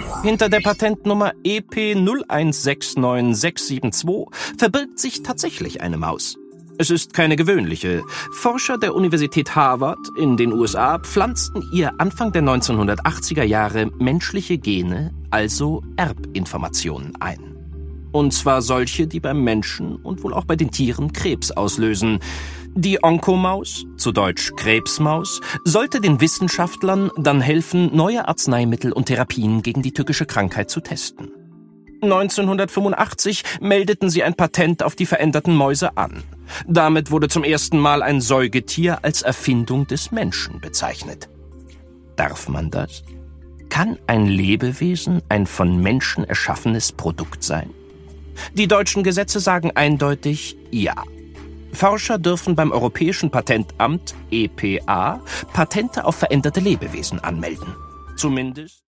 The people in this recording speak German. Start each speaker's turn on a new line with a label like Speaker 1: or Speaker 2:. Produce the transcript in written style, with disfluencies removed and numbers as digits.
Speaker 1: Hinter der Patentnummer EP 0169672 verbirgt sich tatsächlich eine Maus. Es ist keine gewöhnliche. Forscher der Universität Harvard in den USA pflanzten ihr Anfang der 1980er Jahre menschliche Gene, also Erbinformationen ein. Und zwar solche, die beim Menschen und wohl auch bei den Tieren Krebs auslösen. Die Onkomaus, zu Deutsch Krebsmaus, sollte den Wissenschaftlern dann helfen, neue Arzneimittel und Therapien gegen die tückische Krankheit zu testen. 1985 meldeten sie ein Patent auf die veränderten Mäuse an. Damit wurde zum ersten Mal ein Säugetier als Erfindung des Menschen bezeichnet. Darf man das? Kann ein Lebewesen ein von Menschen erschaffenes Produkt sein? Die deutschen Gesetze sagen eindeutig ja. Forscher dürfen beim Europäischen Patentamt, EPA, Patente auf veränderte Lebewesen anmelden. Zumindest